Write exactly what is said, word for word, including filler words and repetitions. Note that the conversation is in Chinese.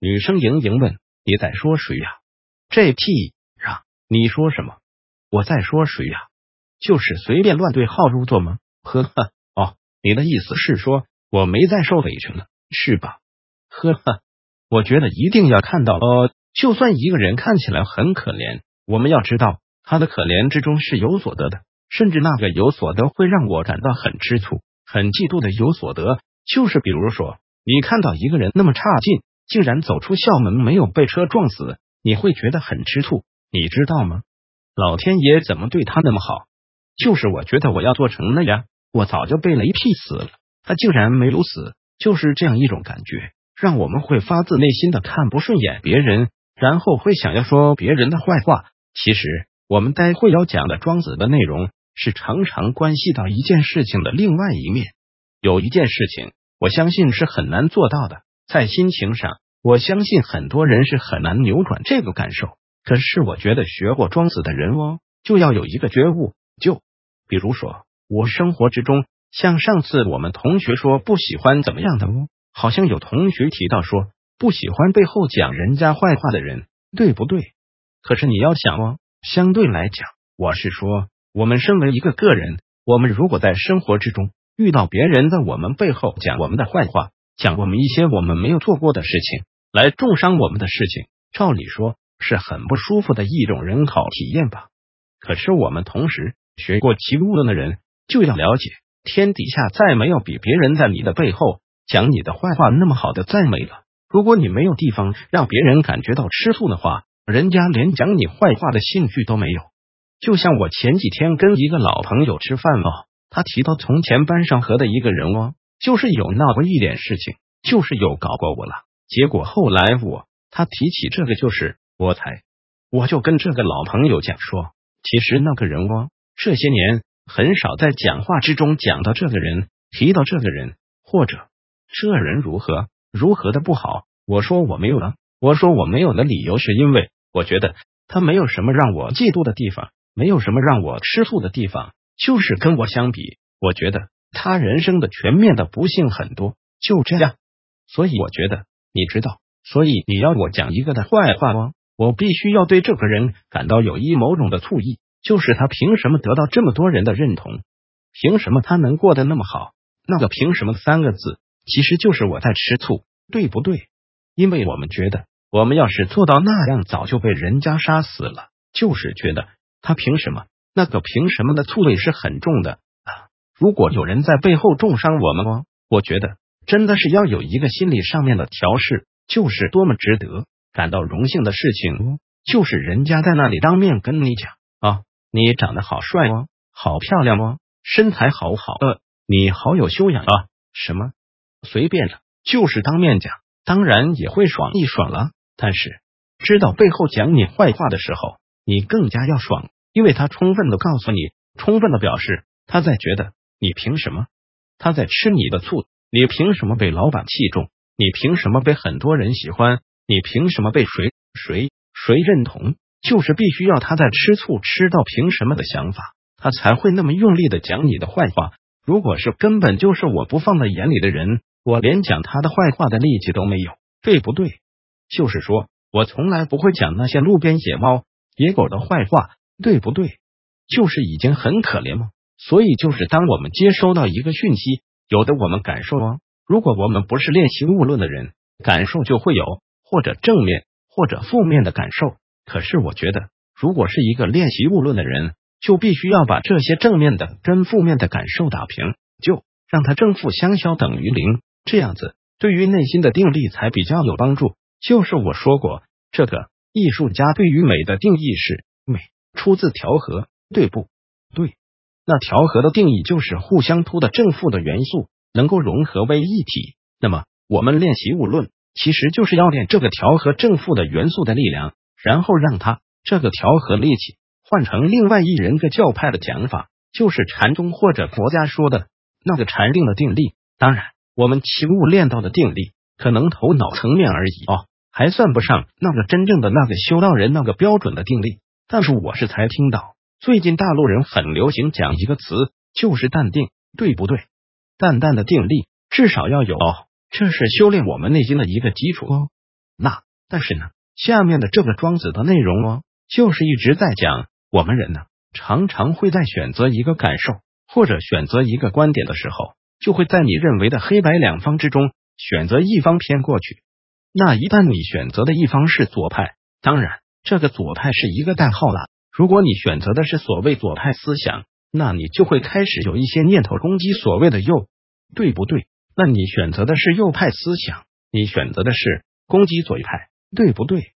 女生盈盈问：“你在说谁呀？”这屁啊！你说什么？我在说谁呀？就是随便乱对号入座吗？呵呵，哦，你的意思是说我没再受委屈了，是吧？呵呵，我觉得一定要看到哦。就算一个人看起来很可怜，我们要知道他的可怜之中是有所得的，甚至那个有所得会让我感到很吃醋、很嫉妒的有所得，就是比如说，你看到一个人那么差劲，竟然走出校门没有被车撞死，你会觉得很吃醋，你知道吗？老天爷怎么对他那么好？就是我觉得我要做成那样，我早就被雷劈死了，他竟然没有死，就是这样一种感觉，让我们会发自内心的看不顺眼别人，然后会想要说别人的坏话。其实我们待会要讲的庄子的内容是常常关系到一件事情的另外一面。有一件事情我相信是很难做到的，在心情上我相信很多人是很难扭转这个感受，可是我觉得学过庄子的人哦，就要有一个觉悟。就比如说我生活之中，像上次我们同学说不喜欢怎么样的哦，好像有同学提到说不喜欢背后讲人家坏话的人，对不对？可是你要想哦，相对来讲，我是说我们身为一个个人，我们如果在生活之中遇到别人在我们背后讲我们的坏话，讲我们一些我们没有做过的事情，来重伤我们的事情，照理说是很不舒服的一种人好体验吧。可是我们同时学过齐物论的人就要了解，天底下再没有比别人在你的背后讲你的坏话那么好的赞美了。如果你没有地方让别人感觉到吃醋的话，人家连讲你坏话的兴趣都没有。就像我前几天跟一个老朋友吃饭哦，他提到从前班上和的一个人哦，就是有闹过一点事情，就是有搞过我了。结果后来我他提起这个，就是我才我就跟这个老朋友讲说，其实那个人哦，这些年很少在讲话之中讲到这个人，提到这个人，或者这人如何如何的不好。我说我没有了，我说我没有的理由是因为我觉得他没有什么让我嫉妒的地方，没有什么让我吃醋的地方，就是跟我相比，我觉得他人生的全面的不幸很多，就这样。所以我觉得你知道，所以你要我讲一个的坏话吗？我必须要对这个人感到有一某种的醋意，就是他凭什么得到这么多人的认同，凭什么他能过得那么好，那个凭什么三个字其实就是我在吃醋，对不对？因为我们觉得我们要是做到那样早就被人家杀死了，就是觉得他凭什么，那个凭什么的醋味是很重的啊。如果有人在背后重伤我们哦，我觉得真的是要有一个心理上面的调试，就是多么值得感到荣幸的事情哦，就是人家在那里当面跟你讲啊，你长得好帅哦，好漂亮哦，身材好好呃，你好有修养啊，什么随便了，就是当面讲，当然也会爽一爽了。但是知道背后讲你坏话的时候，你更加要爽，因为他充分的告诉你，充分的表示他在觉得你凭什么，他在吃你的醋，你凭什么被老板器重，你凭什么被很多人喜欢，你凭什么被谁谁谁认同，就是必须要他在吃醋吃到凭什么的想法，他才会那么用力的讲你的坏话。如果是根本就是我不放在眼里的人，我连讲他的坏话的力气都没有，对不对？就是说我从来不会讲那些路边野猫野狗的坏话，对不对？就是已经很可怜吗？所以就是当我们接收到一个讯息，有的我们感受哦，如果我们不是练习物论的人，感受就会有或者正面或者负面的感受。可是我觉得如果是一个练习物论的人，就必须要把这些正面的跟负面的感受打平，就让它正负相消等于零，这样子对于内心的定力才比较有帮助。就是我说过，这个艺术家对于美的定义是美出自调和，对不对？那调和的定义就是互相突的正负的元素能够融合为一体。那么我们练习物论其实就是要练这个调和正负的元素的力量，然后让它这个调和力气换成另外一人个教派的讲法，就是禅宗或者佛家说的那个禅定的定力。当然我们齐物练到的定力可能头脑层面而已哦，还算不上那个真正的那个修道人那个标准的定力。但是我是才听到最近大陆人很流行讲一个词，就是淡定，对不对？淡淡的定力至少要有哦，这是修炼我们内心的一个基础哦。 那但是呢，下面的这个庄子的内容哦，就是一直在讲我们人呢，常常会在选择一个感受或者选择一个观点的时候，就会在你认为的黑白两方之中选择一方偏过去。那一旦你选择的一方是左派，当然这个左派是一个代号了，如果你选择的是所谓左派思想，那你就会开始有一些念头攻击所谓的右，对不对？那你选择的是右派思想，你选择的是攻击左派，对不对？